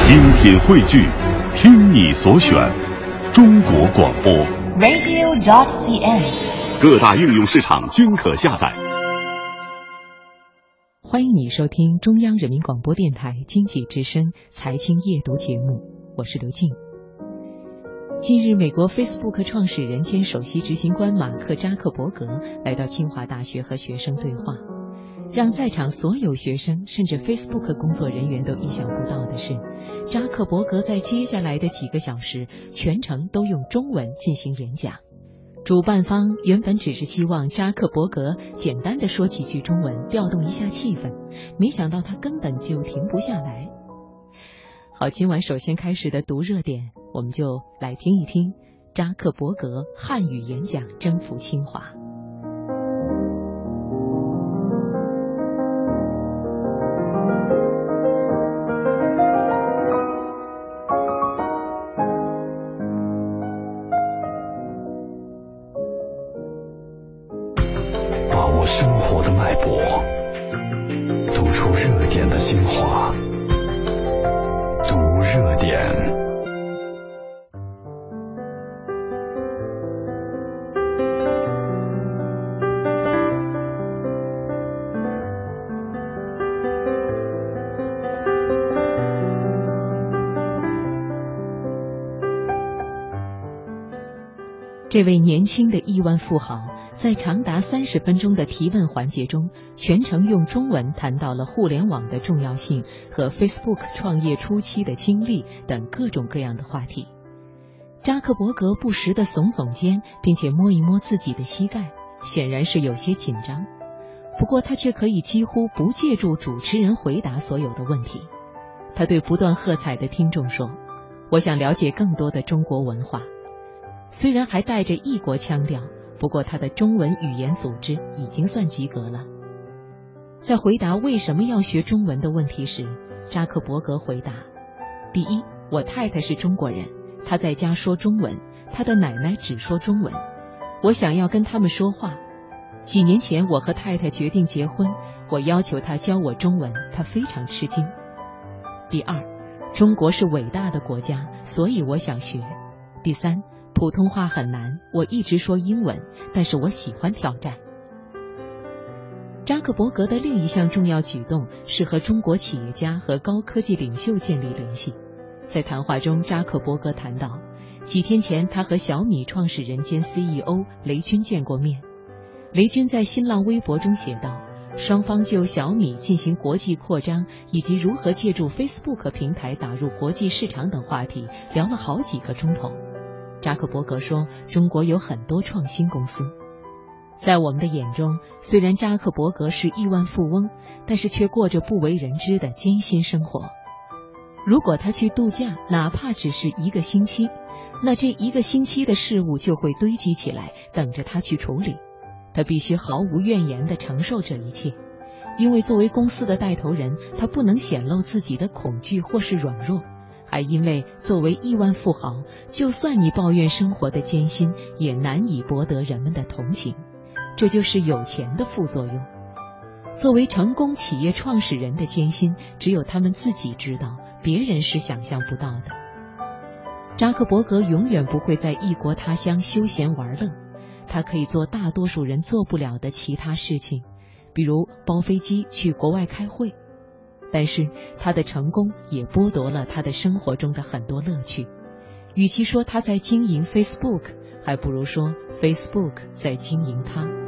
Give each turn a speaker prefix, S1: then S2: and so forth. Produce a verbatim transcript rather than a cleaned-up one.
S1: 精品汇聚，听你所选，中国广播
S2: radio dot c n，
S1: 各大应用市场均可下载。
S3: 欢迎你收听中央人民广播电台经济之声财经夜读节目，我是刘静。近日，美国 Facebook 创始人兼首席执行官马克·扎克伯格来到清华大学和学生对话。让在场所有学生甚至 Facebook 工作人员都意想不到的是，扎克伯格在接下来的几个小时全程都用中文进行演讲。主办方原本只是希望扎克伯格简单地说几句中文，调动一下气氛，没想到他根本就停不下来。好，今晚首先开始的读热点，我们就来听一听扎克伯格汉语演讲征服清华。
S4: 生活的脉搏，读出热点的精华，读热点。
S3: 这位年轻的亿万富豪在长达三十分钟的提问环节中，全程用中文谈到了互联网的重要性和 Facebook 创业初期的经历等各种各样的话题。扎克伯格不时地耸耸肩，并且摸一摸自己的膝盖，显然是有些紧张。不过他却可以几乎不借助主持人回答所有的问题。他对不断喝彩的听众说：“我想了解更多的中国文化。”虽然还带着异国腔调，不过他的中文语言组织已经算及格了。在回答为什么要学中文的问题时，扎克伯格回答：第一，我太太是中国人，她在家说中文，她的奶奶只说中文，我想要跟他们说话。几年前我和太太决定结婚，我要求她教我中文，她非常吃惊。第二，中国是伟大的国家，所以我想学。第三，普通话很难，我一直说英文，但是我喜欢挑战。扎克伯格的另一项重要举动是和中国企业家和高科技领袖建立联系。在谈话中，扎克伯格谈到，几天前他和小米创始人兼 C E O 雷军见过面。雷军在新浪微博中写道，双方就小米进行国际扩张以及如何借助 Facebook 平台打入国际市场等话题聊了好几个钟头。扎克伯格说，中国有很多创新公司。在我们的眼中，虽然扎克伯格是亿万富翁，但是却过着不为人知的艰辛生活。如果他去度假，哪怕只是一个星期，那这一个星期的事物就会堆积起来，等着他去处理。他必须毫无怨言地承受这一切，因为作为公司的带头人，他不能显露自己的恐惧或是软弱。还因为作为亿万富豪，就算你抱怨生活的艰辛，也难以博得人们的同情。这就是有钱的副作用。作为成功企业创始人的艰辛，只有他们自己知道，别人是想象不到的。扎克伯格永远不会在异国他乡休闲玩乐，他可以做大多数人做不了的其他事情，比如包飞机去国外开会。但是他的成功也剥夺了他的生活中的很多乐趣。与其说他在经营 Facebook， 还不如说 Facebook 在经营他。